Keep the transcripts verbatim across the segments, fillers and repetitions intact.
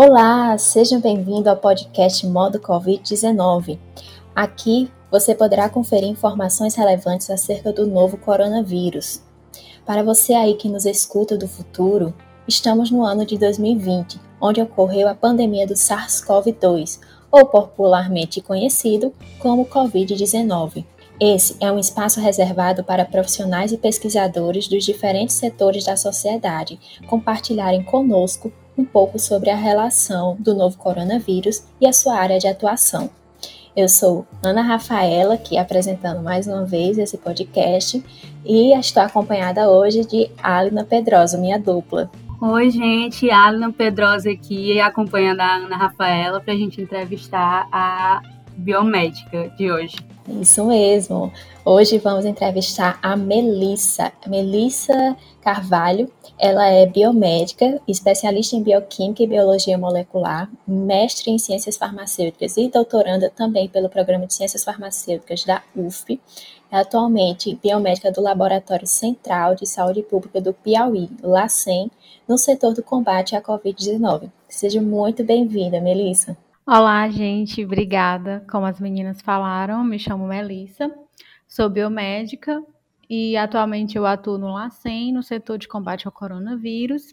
Olá, sejam bem-vindos ao podcast Modo covid dezenove. Aqui você poderá conferir informações relevantes acerca do novo coronavírus. Para você aí que nos escuta do futuro, estamos no ano de dois mil e vinte, onde ocorreu a pandemia do SARS-CoV dois, ou popularmente conhecido como covid dezenove. Esse é um espaço reservado para profissionais e pesquisadores dos diferentes setores da sociedade compartilharem conosco um pouco sobre a relação do novo coronavírus e a sua área de atuação. Eu sou Ana Rafaela, aqui apresentando mais uma vez esse podcast, e estou acompanhada hoje de Alina Pedrosa, minha dupla. Oi, gente, Alina Pedrosa aqui, acompanhando a Ana Rafaela para a gente entrevistar a biomédica de hoje. Isso mesmo. Hoje vamos entrevistar a Melissa, Melissa Carvalho. Ela é biomédica, especialista em bioquímica e biologia molecular, mestre em ciências farmacêuticas e doutoranda também pelo Programa de Ciências Farmacêuticas da U F P. É atualmente biomédica do Laboratório Central de Saúde Pública do Piauí, LACEN, no setor do combate à covid dezenove. Seja muito bem-vinda, Melissa. Olá, gente, obrigada. Como as meninas falaram, me chamo Melissa, sou biomédica e atualmente eu atuo no LACEN, no setor de combate ao coronavírus.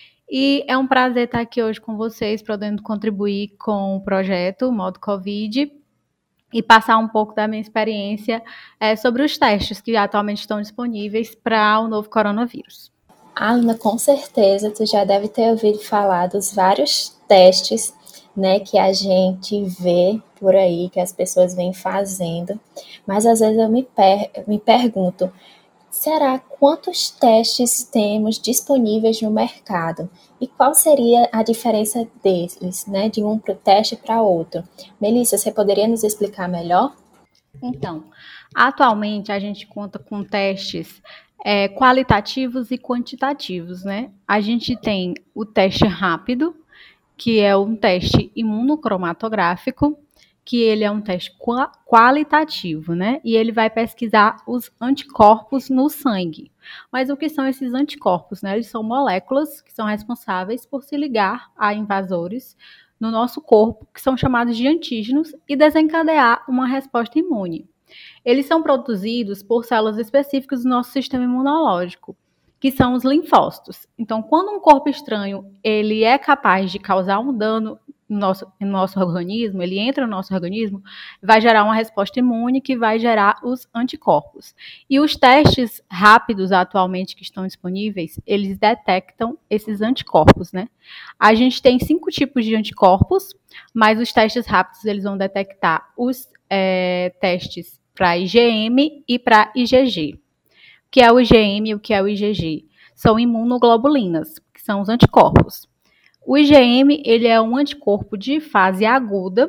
E é um prazer estar aqui hoje com vocês, podendo contribuir com o projeto Modo Covid e passar um pouco da minha experiência é, sobre os testes que atualmente estão disponíveis para o novo coronavírus. Alina, com certeza tu já deve ter ouvido falar dos vários testes, né, que a gente vê por aí, que as pessoas vêm fazendo, mas às vezes eu me, per- me pergunto, será quantos testes temos disponíveis no mercado? E qual seria a diferença deles, né, de um pro teste para outro? Melissa, você poderia nos explicar melhor? Então, atualmente a gente conta com testes é, qualitativos e quantitativos, né? A gente tem o teste rápido, que é um teste imunocromatográfico, que ele é um teste qualitativo, né? E ele vai pesquisar os anticorpos no sangue. Mas o que são esses anticorpos, né? Eles são moléculas que são responsáveis por se ligar a invasores no nosso corpo, que são chamados de antígenos, e desencadear uma resposta imune. Eles são produzidos por células específicas do nosso sistema imunológico, que são os linfócitos. Então, quando um corpo estranho ele é capaz de causar um dano no nosso, no nosso organismo, ele entra no nosso organismo, vai gerar uma resposta imune que vai gerar os anticorpos. E os testes rápidos atualmente que estão disponíveis, eles detectam esses anticorpos, né? A gente tem cinco tipos de anticorpos, mas os testes rápidos eles vão detectar os é, testes para I G M e para I G G. O que é o I G M e o que é o I G G? São imunoglobulinas, que são os anticorpos. O I G M, ele é um anticorpo de fase aguda,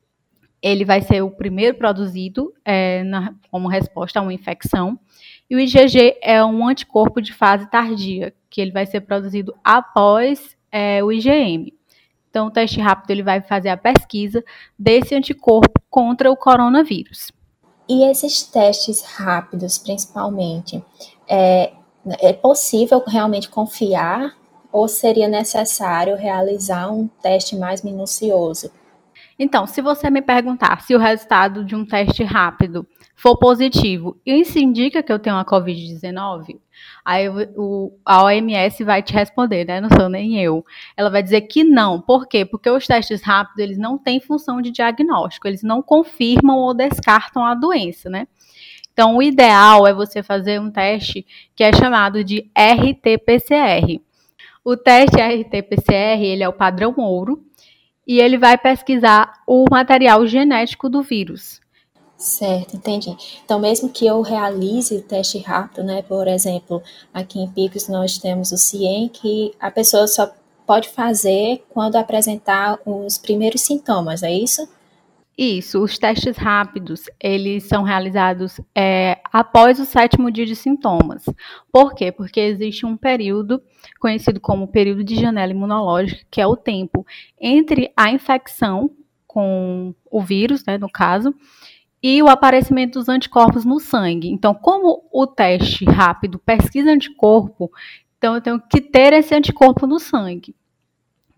ele vai ser o primeiro produzido é, na, como resposta a uma infecção, e o I G G é um anticorpo de fase tardia, que ele vai ser produzido após é, o I G M. Então, o teste rápido ele vai fazer a pesquisa desse anticorpo contra o coronavírus. E esses testes rápidos, principalmente, é, é possível realmente confiar ou seria necessário realizar um teste mais minucioso? Então, se você me perguntar se o resultado de um teste rápido for positivo, isso indica que eu tenho a covid dezenove? Aí o, a O M S vai te responder, né? Não sou nem eu. Ela vai dizer que não. Por quê? Porque os testes rápidos, eles não têm função de diagnóstico. Eles não confirmam ou descartam a doença, né? Então, o ideal é você fazer um teste que é chamado de R T P C R. O teste R T P C R, ele é o padrão ouro, e ele vai pesquisar o material genético do vírus. Certo, entendi. Então, mesmo que eu realize o teste rápido, né, por exemplo, aqui em Picos nós temos o CIEM, que a pessoa só pode fazer quando apresentar os primeiros sintomas, é isso? Isso, os testes rápidos, eles são realizados é, após o sétimo dia de sintomas. Por quê? Porque existe um período, conhecido como período de janela imunológica, que é o tempo entre a infecção com o vírus, né, no caso, e o aparecimento dos anticorpos no sangue. Então, como o teste rápido pesquisa anticorpo, então eu tenho que ter esse anticorpo no sangue.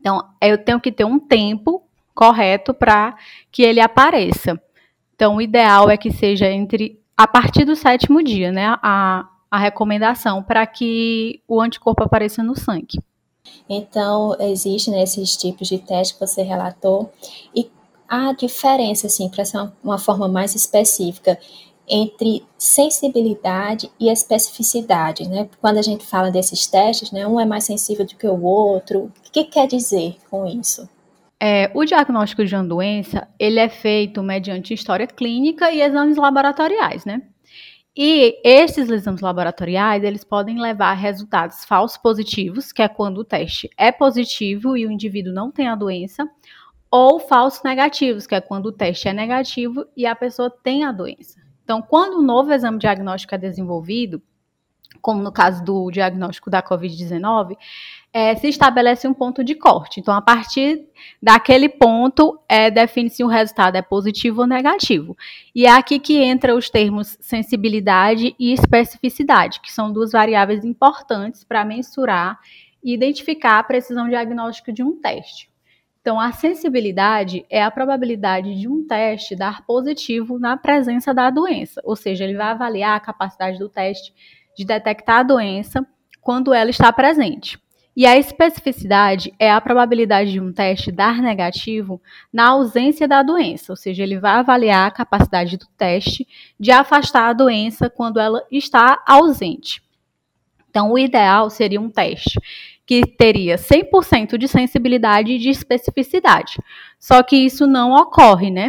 Então, eu tenho que ter um tempo correto para que ele apareça. Então, o ideal é que seja entre a partir do sétimo dia, né? A, a recomendação para que o anticorpo apareça no sangue. Então, existem esses tipos de teste que você relatou, e a diferença, assim, para ser uma, uma forma mais específica, entre sensibilidade e especificidade, né? Quando a gente fala desses testes, né, um é mais sensível do que o outro. O que quer dizer com isso? É, o diagnóstico de uma doença, ele é feito mediante história clínica e exames laboratoriais, né? E esses exames laboratoriais, eles podem levar a resultados falsos positivos, que é quando o teste é positivo e o indivíduo não tem a doença, ou falsos negativos, que é quando o teste é negativo e a pessoa tem a doença. Então, quando um novo exame diagnóstico é desenvolvido, como no caso do diagnóstico da covid dezenove, é, se estabelece um ponto de corte. Então, a partir daquele ponto, é, define-se o resultado é positivo ou negativo. E é aqui que entra os termos sensibilidade e especificidade, que são duas variáveis importantes para mensurar e identificar a precisão diagnóstica de um teste. Então, a sensibilidade é a probabilidade de um teste dar positivo na presença da doença, ou seja, ele vai avaliar a capacidade do teste de detectar a doença quando ela está presente. E a especificidade é a probabilidade de um teste dar negativo na ausência da doença, ou seja, ele vai avaliar a capacidade do teste de afastar a doença quando ela está ausente. Então, o ideal seria um teste que teria cem por cento de sensibilidade e de especificidade. Só que isso não ocorre, né?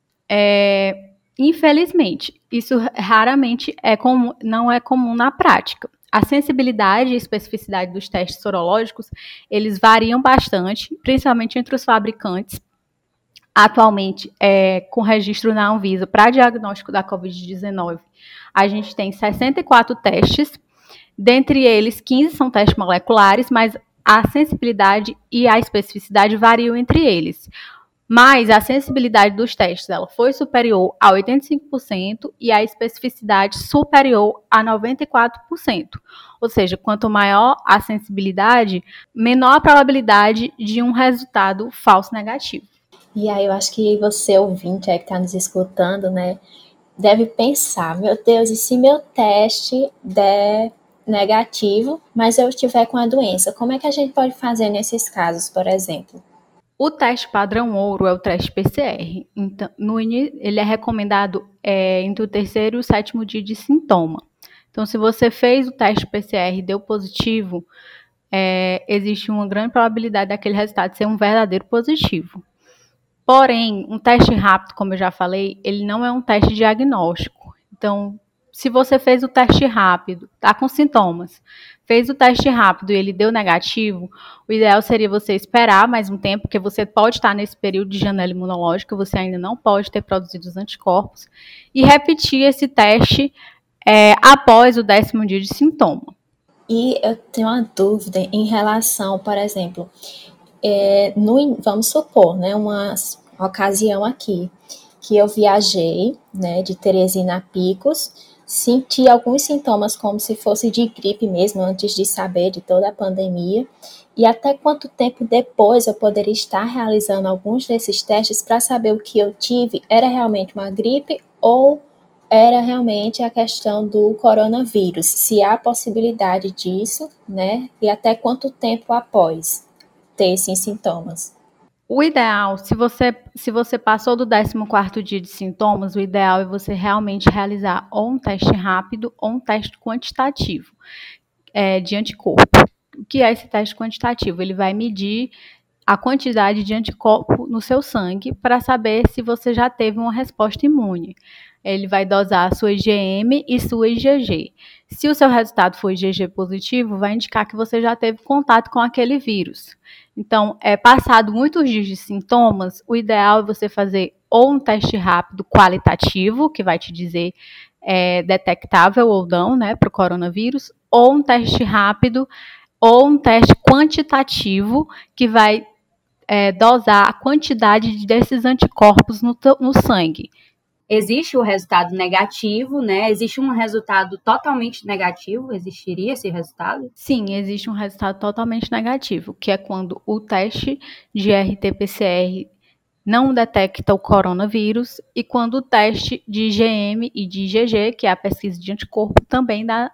É, infelizmente, isso raramente é comum, não é comum na prática. A sensibilidade e especificidade dos testes sorológicos, eles variam bastante, principalmente entre os fabricantes. Atualmente, é, com registro na Anvisa para diagnóstico da covid dezenove, a gente tem sessenta e quatro testes, dentre eles quinze são testes moleculares, mas a sensibilidade e a especificidade variam entre eles. Mas a sensibilidade dos testes ela foi superior a oitenta e cinco por cento e a especificidade superior a noventa e quatro por cento. Ou seja, quanto maior a sensibilidade, menor a probabilidade de um resultado falso negativo. E aí eu acho que você, ouvinte aí que está nos escutando, né, deve pensar, meu Deus, e se meu teste der negativo, mas eu estiver com a doença, como é que a gente pode fazer nesses casos, por exemplo? O teste padrão ouro é o teste P C R. Então, no, ele é recomendado é, entre o terceiro e o sétimo dia de sintoma. Então, se você fez o teste P C R e deu positivo, é, existe uma grande probabilidade daquele resultado ser um verdadeiro positivo. Porém, um teste rápido, como eu já falei, ele não é um teste diagnóstico. Então, se você fez o teste rápido, está com sintomas, fez o teste rápido e ele deu negativo, o ideal seria você esperar mais um tempo, porque você pode estar nesse período de janela imunológica, você ainda não pode ter produzido os anticorpos, e repetir esse teste é, após o décimo dia de sintoma. E eu tenho uma dúvida em relação, por exemplo, é, no, vamos supor, né, uma ocasião aqui, que eu viajei, né, de Teresina a Picos, senti alguns sintomas como se fosse de gripe mesmo, antes de saber de toda a pandemia, e até quanto tempo depois eu poderia estar realizando alguns desses testes para saber o que eu tive, era realmente uma gripe ou era realmente a questão do coronavírus, se há possibilidade disso, né, e até quanto tempo após ter esses sintomas. O ideal, se você, se você passou do décimo quarto dia de sintomas, o ideal é você realmente realizar ou um teste rápido ou um teste quantitativo é, de anticorpo. O que é esse teste quantitativo? Ele vai medir a quantidade de anticorpo no seu sangue para saber se você já teve uma resposta imune. Ele vai dosar a sua I G M e sua I G G. Se o seu resultado for I G G positivo, vai indicar que você já teve contato com aquele vírus. Então, é, passado muitos dias de sintomas, o ideal é você fazer ou um teste rápido qualitativo, que vai te dizer é, detectável ou não, né, para o coronavírus, ou um teste rápido, ou um teste quantitativo, que vai é, dosar a quantidade desses anticorpos no, no sangue. existe o resultado negativo, né? Existe um resultado totalmente negativo? Existiria esse resultado? Sim, existe um resultado totalmente negativo, que é quando o teste de R T P C R não detecta o coronavírus e quando o teste de I G M e de I G G, que é a pesquisa de anticorpo, também dá,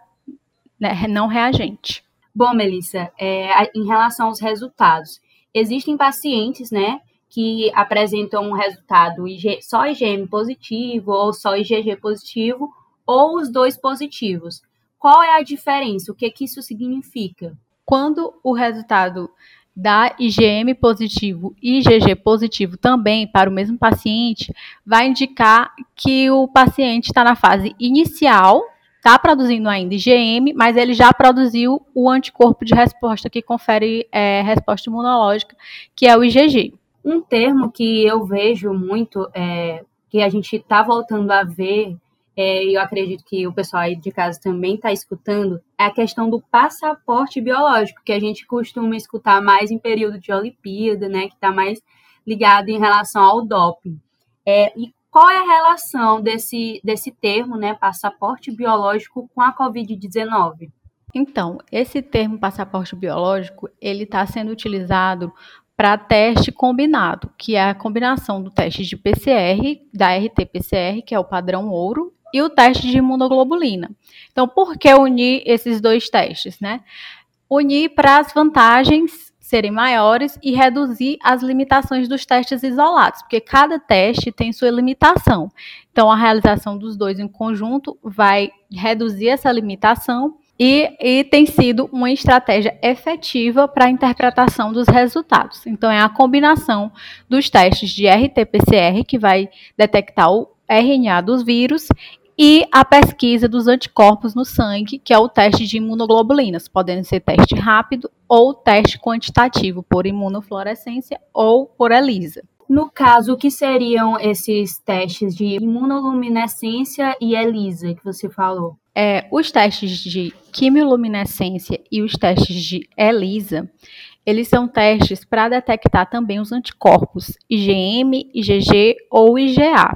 né, não reagente. Bom, Melissa, é, em relação aos resultados, existem pacientes, né, que apresentam um resultado I G, só I G M positivo ou só I G G positivo ou os dois positivos. Qual é a diferença? O que, que isso significa? Quando o resultado dá I G M positivo e I G G positivo também para o mesmo paciente, vai indicar que o paciente está na fase inicial, está produzindo ainda I G M, mas ele já produziu o anticorpo de resposta que confere é, resposta imunológica, que é o I G G. Um termo que eu vejo muito, é, que a gente está voltando a ver, é, e eu acredito que o pessoal aí de casa também está escutando, é a questão do passaporte biológico, que a gente costuma escutar mais em período de Olimpíada, né, que está mais ligado em relação ao doping. É, e qual é a relação desse, desse termo, né, passaporte biológico, com a covid dezenove? Então, esse termo passaporte biológico, ele está sendo utilizado para teste combinado, que é a combinação do teste de P C R, da R T P C R, que é o padrão ouro, e o teste de imunoglobulina. Então, por que unir esses dois testes, né? Unir para as vantagens serem maiores e reduzir as limitações dos testes isolados, porque cada teste tem sua limitação. Então, a realização dos dois em conjunto vai reduzir essa limitação e, e tem sido uma estratégia efetiva para a interpretação dos resultados. Então, é a combinação dos testes de R T P C R, que vai detectar o R N A dos vírus, e a pesquisa dos anticorpos no sangue, que é o teste de imunoglobulinas, podendo ser teste rápido ou teste quantitativo por imunofluorescência ou por ELISA. No caso, o que seriam esses testes de imunoluminescência e ELISA que você falou? É, os testes de quimioluminescência e os testes de ELISA, eles são testes para detectar também os anticorpos I G M, I G G ou I G A.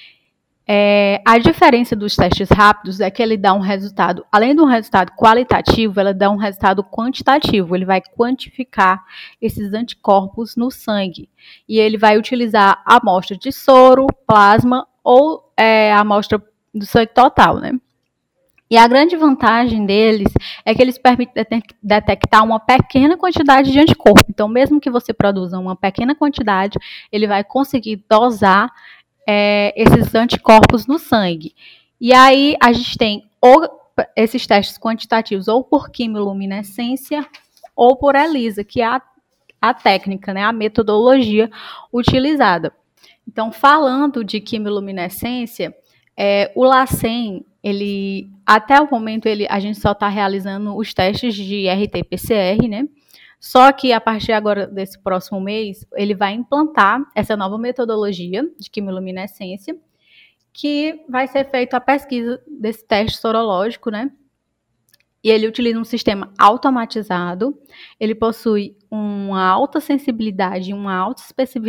É, a diferença dos testes rápidos é que ele dá um resultado, além de um resultado qualitativo, ela dá um resultado quantitativo. Ele vai quantificar esses anticorpos no sangue. E ele vai utilizar a amostra de soro, plasma ou é, a amostra do sangue total, né? E a grande vantagem deles é que eles permitem detectar uma pequena quantidade de anticorpo. Então, mesmo que você produza uma pequena quantidade, ele vai conseguir dosar É, esses anticorpos no sangue. E aí a gente tem ou esses testes quantitativos ou por quimioluminescência ou por ELISA, que é a, a técnica, né, a metodologia utilizada. Então, falando de quimioluminescência, é, o LACEN, ele, até o momento, ele, a gente só está realizando os testes de R T P C R, né? Só que a partir agora desse próximo mês, ele vai implantar essa nova metodologia de quimioluminescência, que vai ser feita a pesquisa desse teste sorológico, né? E ele utiliza um sistema automatizado, ele possui uma alta sensibilidade e uma alta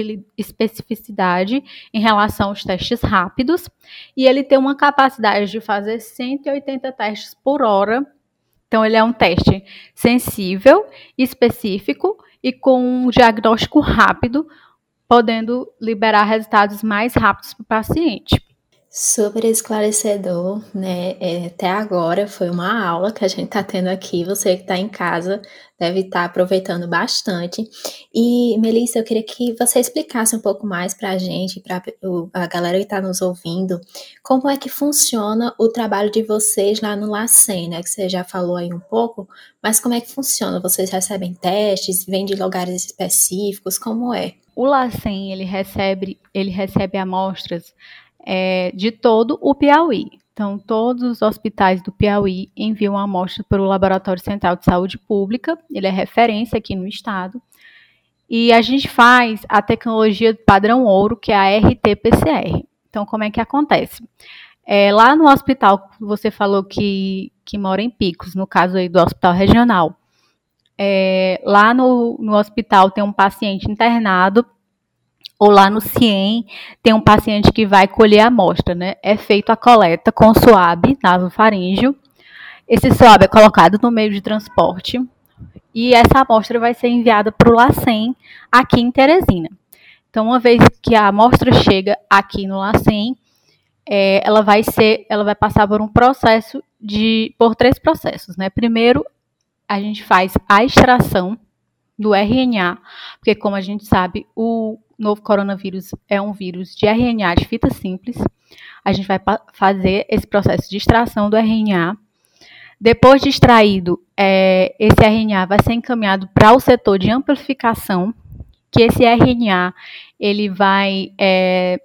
especificidade em relação aos testes rápidos, e ele tem uma capacidade de fazer cento e oitenta testes por hora. Então, ele é um teste sensível, específico e com um diagnóstico rápido, podendo liberar resultados mais rápidos para o paciente. Super esclarecedor, né? É, até agora foi uma aula que a gente está tendo aqui. Você que está em casa deve estar tá aproveitando bastante. E, Melissa, eu queria que você explicasse um pouco mais para a gente, para a galera que está nos ouvindo, como é que funciona o trabalho de vocês lá no LACEN, né? Que você já falou aí um pouco, mas como é que funciona? Vocês recebem testes, vêm de lugares específicos, como é? O LACEN, ele recebe, ele recebe amostras É, de todo o Piauí. Então, todos os hospitais do Piauí enviam amostra para o Laboratório Central de Saúde Pública, ele é referência aqui no estado, e a gente faz a tecnologia padrão ouro, que é a R T P C R. Então, como é que acontece? É, lá no hospital, você falou que, que mora em Picos, no caso aí do hospital regional, é, lá no, no hospital tem um paciente internado ou lá no CIEM, tem um paciente que vai colher a amostra, né? É feita a coleta com suave nasofaríngeo. Esse suave é colocado no meio de transporte e essa amostra vai ser enviada para o LACEN aqui em Teresina. Então, uma vez que a amostra chega aqui no LACEN, é, ela vai ser, ela vai passar por um processo de, por três processos, né? Primeiro, a gente faz a extração do R N A, porque como a gente sabe, o novo coronavírus é um vírus de R N A de fita simples. A gente vai fazer esse processo de extração do R N A. Depois de extraído, é, esse R N A vai ser encaminhado para o setor de amplificação, que esse R N A ele vai é,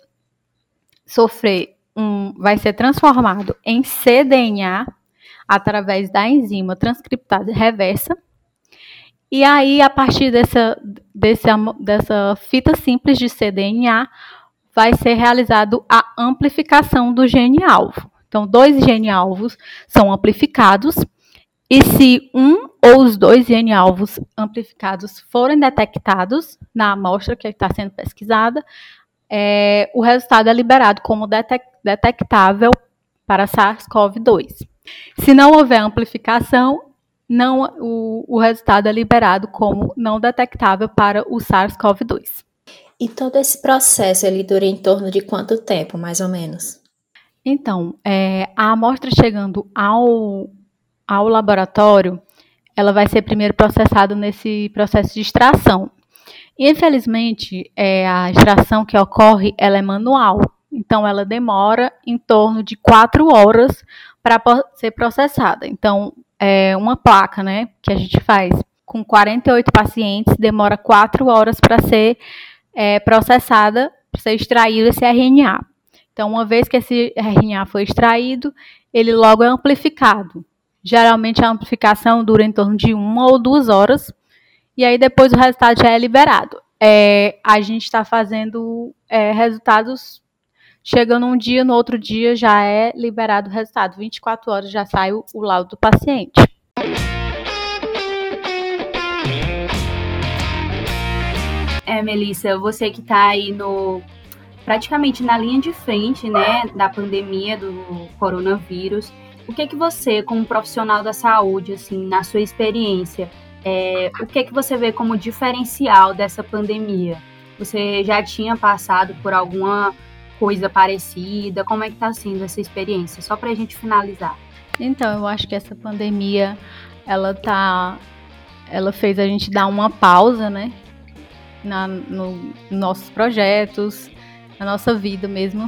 sofrer um, vai ser transformado em cDNA através da enzima transcriptase reversa. E aí, a partir dessa, desse, dessa fita simples de cDNA, vai ser realizado a amplificação do gene-alvo. Então, dois gene-alvos são amplificados, e se um ou os dois gene-alvos amplificados forem detectados na amostra que está sendo pesquisada, é, o resultado é liberado como detectável para SARS-CoV dois. Se não houver amplificação, não, o, o resultado é liberado como não detectável para o SARS-CoV dois. E todo esse processo ele dura em torno de quanto tempo, mais ou menos? Então, é, a amostra chegando ao, ao laboratório, ela vai ser primeiro processada nesse processo de extração. E, infelizmente, é, a extração que ocorre, ela é manual. Então, ela demora em torno de quatro horas para ser processada. Então, é uma placa, né, que a gente faz com quarenta e oito pacientes, demora quatro horas para ser é, processada, para ser extraído esse R N A. Então, uma vez que esse R N A foi extraído, ele logo é amplificado. Geralmente, a amplificação dura em torno de uma ou duas horas, e aí depois o resultado já é liberado. É, a gente está fazendo é, resultados, chegando um dia, no outro dia já é liberado o resultado. vinte e quatro horas já sai o, o laudo do paciente. É, Melissa, você que está aí no, praticamente na linha de frente, né, da pandemia do coronavírus, o que que você, como profissional da saúde, assim, na sua experiência, É, o que é que você vê como diferencial dessa pandemia? Você já tinha passado por alguma coisa parecida? Como é que está sendo essa experiência? Só para a gente finalizar. Então, eu acho que essa pandemia, ela tá, ela fez a gente dar uma pausa, né? Na, no, nos nossos projetos, na nossa vida mesmo.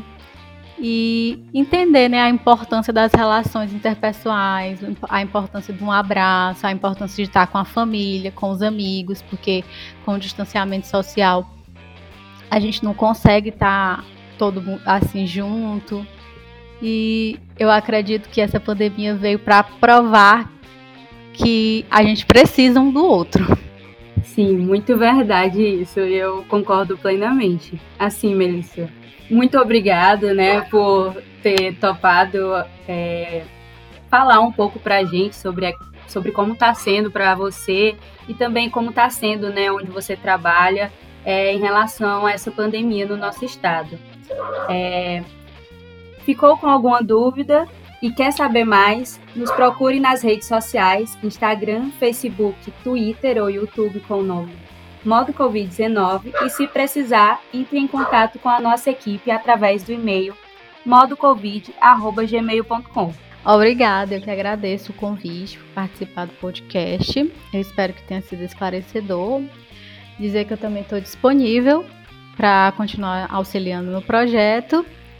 E entender, né, a importância das relações interpessoais, a importância de um abraço, a importância de estar com a família, com os amigos, porque com o distanciamento social a gente não consegue estar todo mundo assim junto. E eu acredito que essa pandemia veio para provar que a gente precisa um do outro. Sim, muito verdade isso, eu concordo plenamente. Assim, Melissa, muito obrigada, né, por ter topado é, falar um pouco para a gente sobre, a, sobre como está sendo para você e também como está sendo, né, onde você trabalha é, em relação a essa pandemia no nosso estado. É, ficou com alguma dúvida e quer saber mais? Nos procure nas redes sociais, Instagram, Facebook, Twitter ou YouTube com o nome Modo covid dezenove e, se precisar, entre em contato com a nossa equipe através do e-mail modocovid arroba gmail ponto com. Obrigada, eu que agradeço o convite por participar do podcast. Eu espero que tenha sido esclarecedor. Dizer que eu também estou disponível para continuar auxiliando no projeto.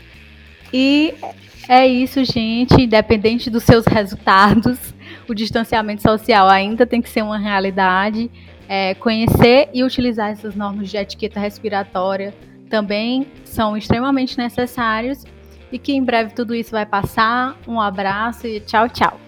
E é isso, gente. Independente dos seus resultados, o distanciamento social ainda tem que ser uma realidade. É, conhecer e utilizar essas normas de etiqueta respiratória também são extremamente necessários e que em breve tudo isso vai passar. Um abraço e tchau, tchau!